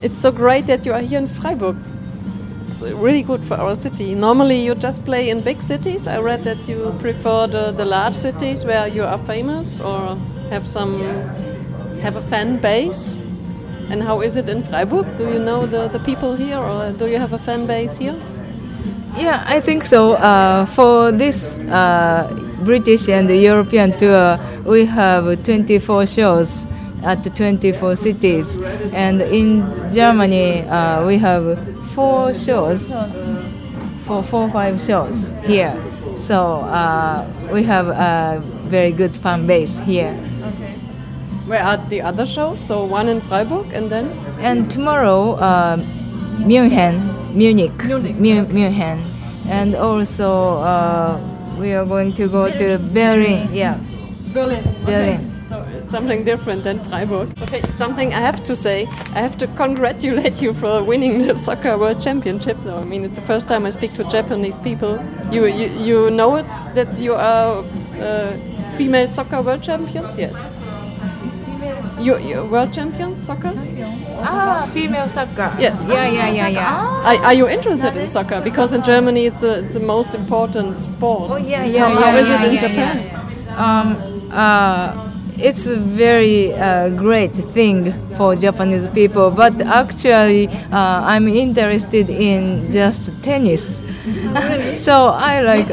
It's so great that you are here in Freiburg. It's really good for our city. Normally you just play in big cities. I read that you prefer the large cities where you are famous or have a fan base. And how is it in Freiburg? Do you know the people here, or do you have a fan base here? Yeah, I think so. For this British and European tour, we have 24 shows at 24 cities. And in Germany, we have 4 shows, 5 shows here. So we have a very good fan base here. Okay. Where are the other shows? So one in Freiburg and then? And tomorrow, Munich. And also we are going to go to Berlin. Yeah. Berlin. Berlin. Okay. So it's something different than Freiburg. Okay, something I have to say. I have to congratulate you for winning the Soccer World Championship. Though I mean, it's the first time I speak to Japanese people. You know it that you are female soccer world champions? Yes. You're world champions soccer? Female soccer. Yeah. Are you interested in soccer? Because in Germany it's the most important sport. Oh, How is it in Japan? It's a very great thing for Japanese people, but actually I'm interested in just tennis. So I like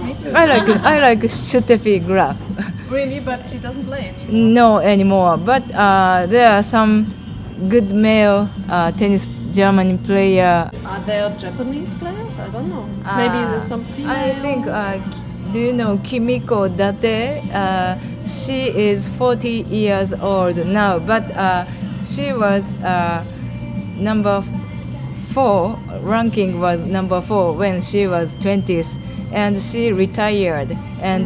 Steffi Graf. Really, but she doesn't play anymore. No anymore, but there are some good male tennis German player. Are there Japanese players? I don't know. Maybe there's some female. I think. Do you know Kimiko Date? She is 40 years old now, but she was number 4. Ranking was number 4 when she was 20s, and she retired. And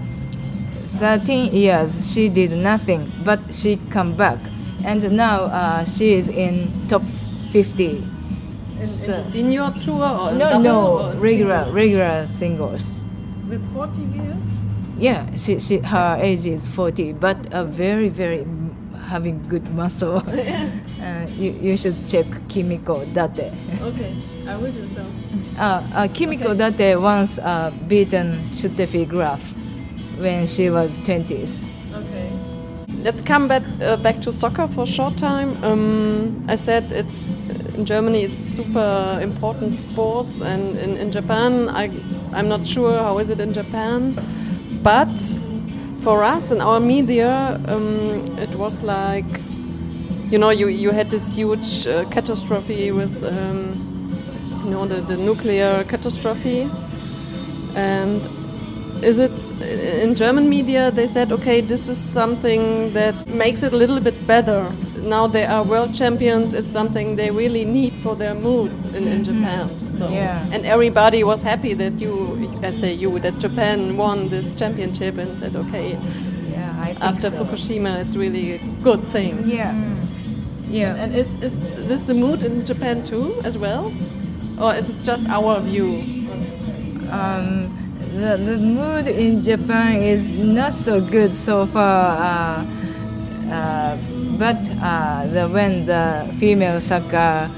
13 years she did nothing, but she come back, and now she is in top 50. In the senior tour or no, regular singles. With 40 years? Yeah, her age is 40, but a very having good muscle. You should check Kimiko Date. Okay, I will do so. Kimiko Date once beaten Steffi Graf when she was 20s. Okay. Let's come back to soccer for a short time. I said in Germany it's super important sports, and in Japan I'm not sure how is it in Japan, but for us in our media it was like, you had this huge catastrophe with the nuclear catastrophe. And is it in German media they said, okay, this is something that makes it a little bit better. Now they are world champions, it's something they really need for their moods in Japan. So, yeah. And everybody was happy that that Japan won this championship, and said, okay, I think after so. Fukushima it's really a good thing. Yeah. Yeah. And is this the mood in Japan too as well? Or is it just our view? The mood in Japan is not so good so far, but when the female soccer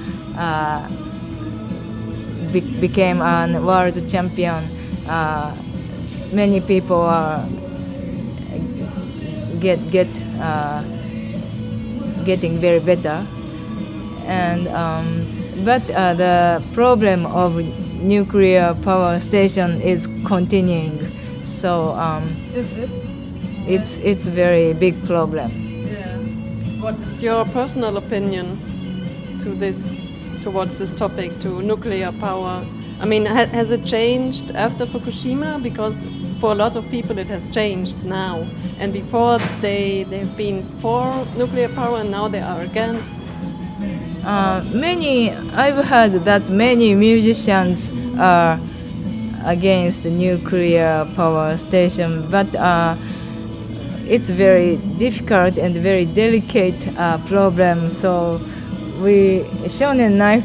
became a world champion, many people are getting very better, and but the problem of nuclear power station is continuing. So Is it? it's a very big problem. Yeah. What is your personal opinion towards this topic, to nuclear power? I mean, has it changed after Fukushima? Because for a lot of people it has changed now. And before they've been for nuclear power, and now they are against. I've heard that many musicians are against the nuclear power station, but it's very difficult and very delicate problem. So Shonen Knife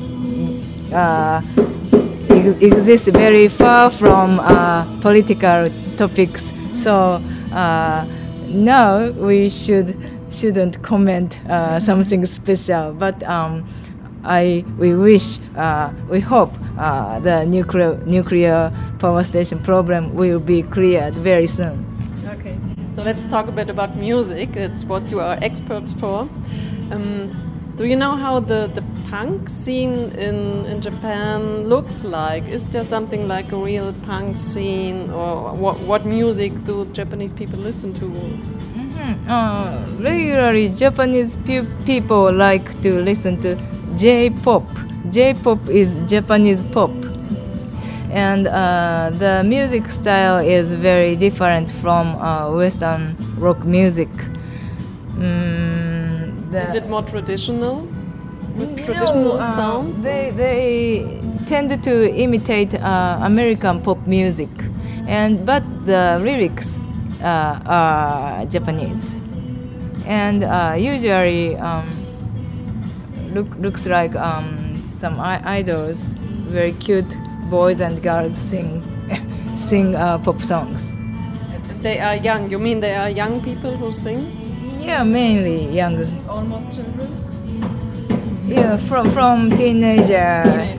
exists very far from political topics. So now we should shouldn't comment something special. But we hope the nuclear power station problem will be cleared very soon. Okay. So let's talk a bit about music. It's what you are experts for. Do you know how the punk scene in Japan looks like? Is there something like a real punk scene, or what music do Japanese people listen to? Regularly, Japanese people like to listen to J-pop. J-pop is Japanese pop, and the music style is very different from Western rock music. Is it more traditional, with traditional sounds? They tend to imitate American pop music, but the lyrics are Japanese, and usually looks like some idols, very cute boys and girls sing pop songs. They are young. You mean they are young people who sing? Yeah, mainly young. Almost children? Yeah, from teenager. Okay.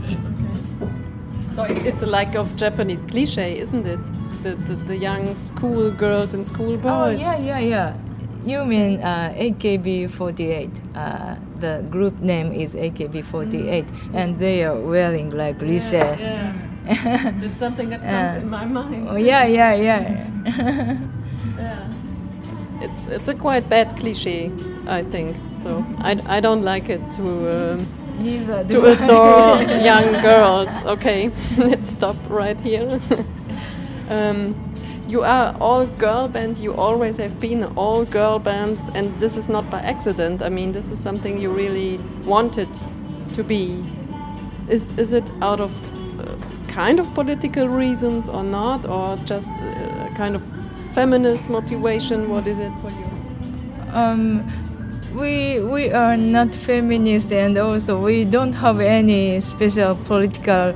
So it's like of Japanese cliche, isn't it? The young school girls and school boys. Oh, yeah. You mean AKB48. The group name is AKB48, and they are wearing like lycée. Yeah. It's something that comes in my mind. Oh, yeah. Yeah. It's a quite bad cliche, I think. So I don't like it to adore young girls. Okay, let's stop right here. You are all-girl band. You always have been an all-girl band, and this is not by accident. I mean, this is something you really wanted to be. Is it out of kind of political reasons or not, or just kind of feminist motivation? What is it for you? We are not feminist, and also we don't have any special political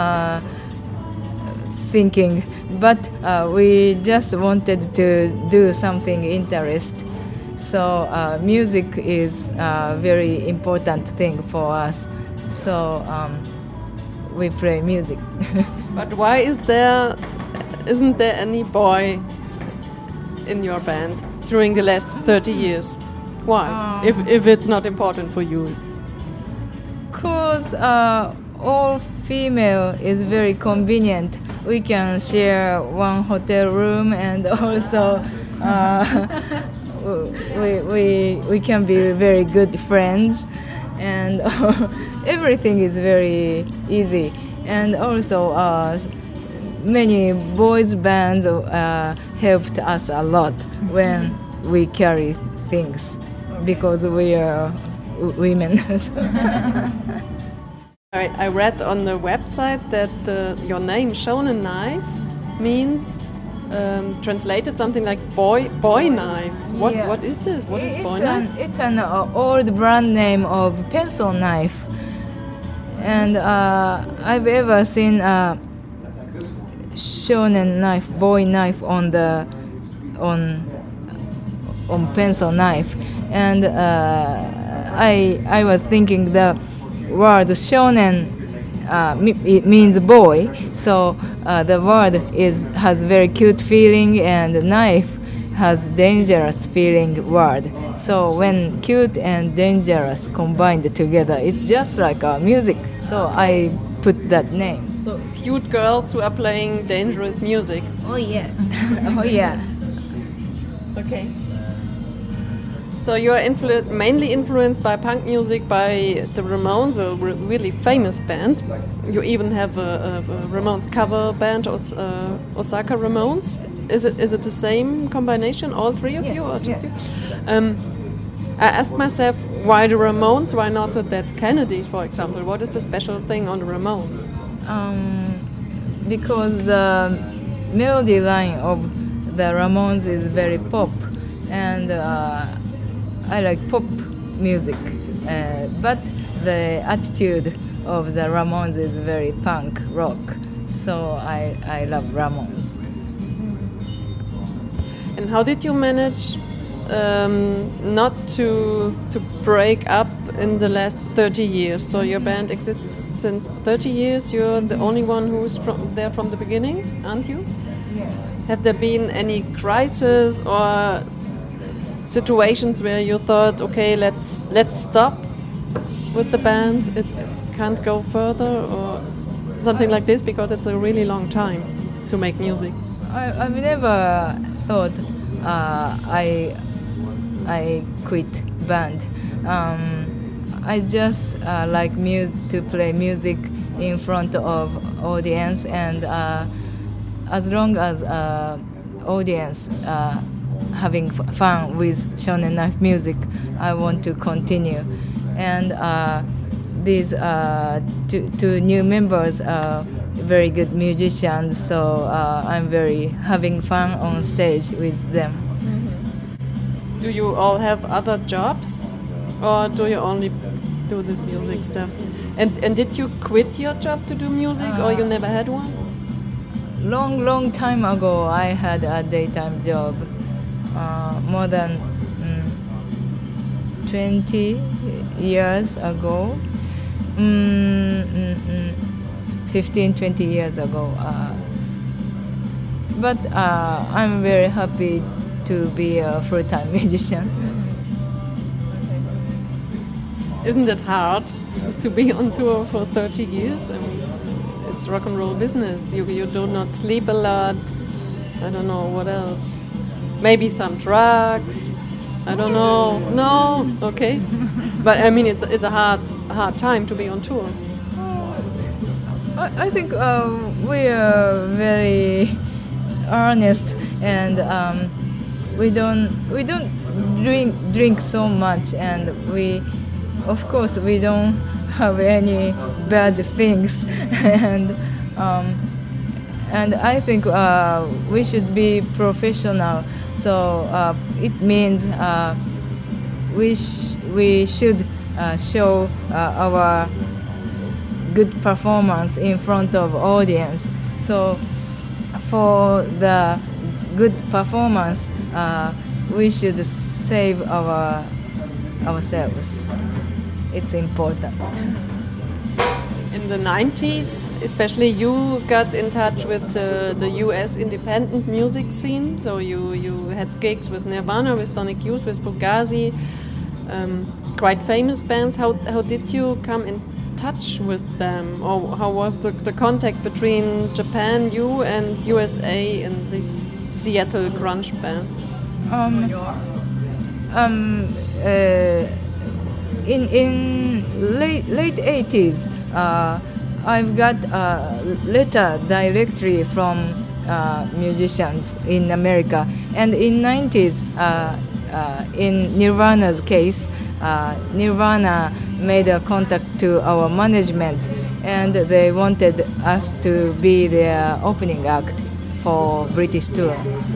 thinking, but we just wanted to do something interesting. So music is a very important thing for us. So we play music. But why isn't there any boy in your band during the last 30 years? Why? If it's not important for you? Because all female is very convenient. We can share one hotel room, and also we can be very good friends, and everything is very easy. And also many boys bands helped us a lot when we carry things, because we are women. I read on the website that your name, Shonen Knife, means translated something like boy knife. What is this? What is boy knife? It's an old brand name of pencil knife, and I've ever seen shonen knife, boy knife on pencil knife, and I was thinking the word shonen it means boy, so the word has very cute feeling, and knife has dangerous feeling word. So when cute and dangerous combined together, it's just like music. So I put that name. So cute girls who are playing dangerous music. Oh yes. Oh yeah. Okay. So you are mainly influenced by punk music, by the Ramones, a really famous band. You even have a Ramones cover band, Osaka Ramones. Is it the same combination, all three of you, or just you? I asked myself, why the Ramones? Why not the Dead Kennedys, for example? What is the special thing on the Ramones? Because the melody line of the Ramones is very pop, and I like pop music, but the attitude of the Ramones is very punk rock, so I love Ramones. And how did you manage not to break up in the last 30 years. So your band exists since 30 years. You're the only one who's there from the beginning, aren't you? Yeah. Have there been any crises or situations where you thought, okay, let's stop with the band, it can't go further, or something like this, because it's a really long time to make music? I've never thought I quit band. I just like to play music in front of audience, and as long as audience having fun with Shonen Knife music, I want to continue. And these two new members are very good musicians, so I'm very having fun on stage with them. Do you all have other jobs, or do you only do this music stuff? And did you quit your job to do music, or you never had one? Long time ago, I had a daytime job. More than 20 years ago. 15, 20 years ago. But I'm very happy to be a full-time musician. Isn't it hard to be on tour for 30 years? I mean, it's rock and roll business. You do not sleep a lot. I don't know what else. Maybe some drugs. I don't know. No, okay. But I mean, it's a hard time to be on tour. I think we are very honest, and we don't drink so much, and of course we don't have any bad things, and I think we should be professional. So it means we should show our good performance in front of audience. So for the good performance, we should save ourselves. It's important. In the 90s, especially, you got in touch with the US independent music scene. So you had gigs with Nirvana, with Sonic Youth, with Fugazi, quite famous bands. How did you come in touch with them, or how was the contact between Japan, you, and USA in these Seattle grunge bands? In late 80s, I've got a letter directly from musicians in America, and in 90s, in Nirvana's case, Nirvana made a contact to our management, and they wanted us to be their opening act for British tour.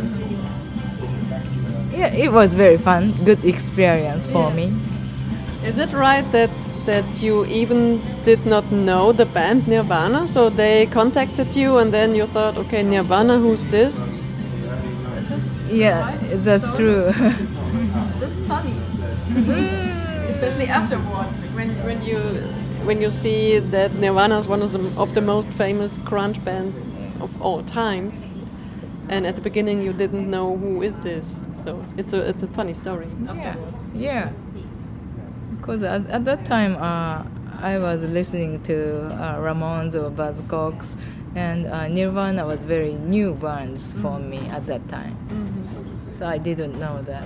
Yeah, it was very fun, good experience for me. Is it right that you even did not know the band Nirvana? So they contacted you, and then you thought, okay, Nirvana, who's this? Yeah, that's true. This is funny. Especially afterwards, when you see that Nirvana is one of the most famous grunge bands of all times, and at the beginning you didn't know who is this. So it's a funny story afterwards. Yeah. Because at that time I was listening to Ramones or Buzzcocks, and Nirvana was very new bands for me at that time. So I didn't know that.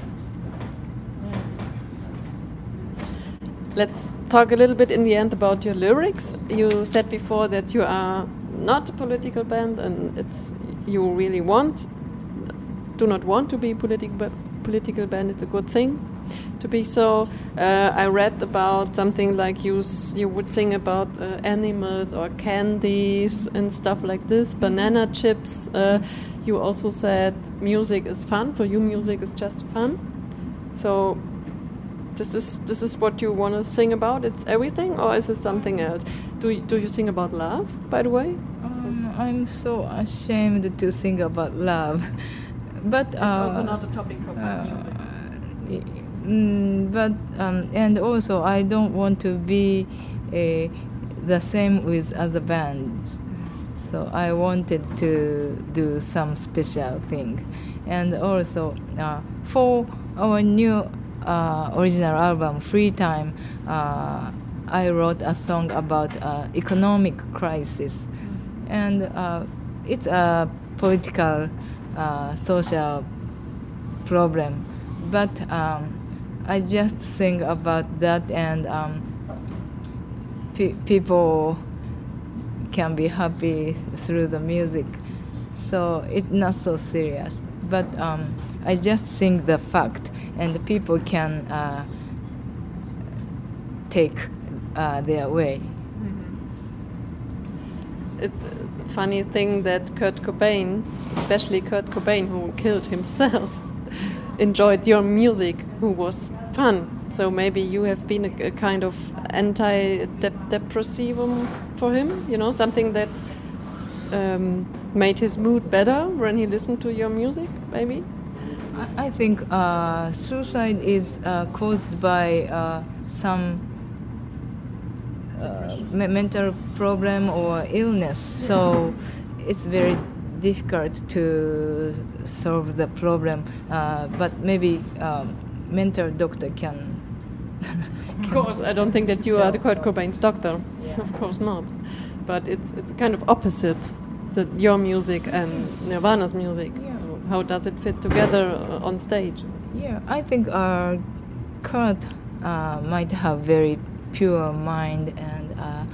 Let's talk a little bit in the end about your lyrics. You said before that you are not a political band, and you really do not want to be a political band. It's a good thing to be so. I read about something like you would sing about animals or candies and stuff like this, banana chips. You also said music is fun. For you, music is just fun. So this is what you want to sing about? It's everything, or is it something else? Do you sing about love, by the way? I'm so ashamed to sing about love, but it's also not a topic for pop music. But and also I don't want to be the same with other bands. So I wanted to do some special thing, and also for our new original album, Free Time, I wrote a song about economic crisis, and it's a political, social problem. But I just sing about that, and people can be happy through the music. So it's not so serious. But I just sing the fact, and people can take their way. It's a funny thing that Kurt Cobain, especially Kurt Cobain, who killed himself, enjoyed your music, who was fun. So maybe you have been a kind of anti-depressivum for him, you know, something that made his mood better when he listened to your music, maybe? I think suicide is caused by some mental problem or illness. So it's very difficult to solve the problem. But maybe mental doctor can. Of course, I don't think that you are the Kurt Cobain's doctor. Yeah. Of course not. But it's kind of opposite, that your music and Nirvana's music. Yeah. How does it fit together on stage? Yeah, I think Kurt might have very pure mind, and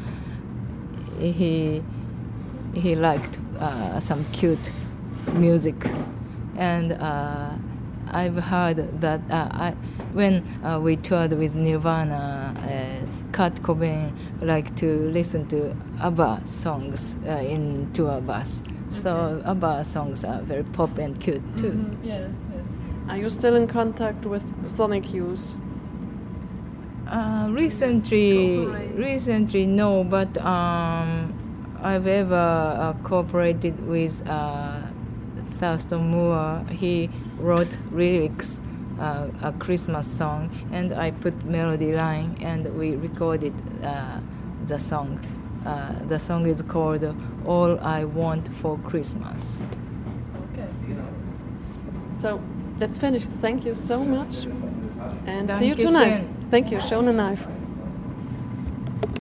he liked some cute music, and I've heard that when we toured with Nirvana, Kurt Cobain liked to listen to ABBA songs in tour bus. So ABBA songs are very pop and cute too. Mm-hmm. Yes, yes. Are you still in contact with Sonic Youth? Recently, no, but I've ever cooperated with Thurston Moore. He wrote lyrics, a Christmas song, and I put melody line, and we recorded the song. The song is called All I Want for Christmas. Okay. So let's finish. Thank you so much, and see you tonight. Thank you. Schöne Knife.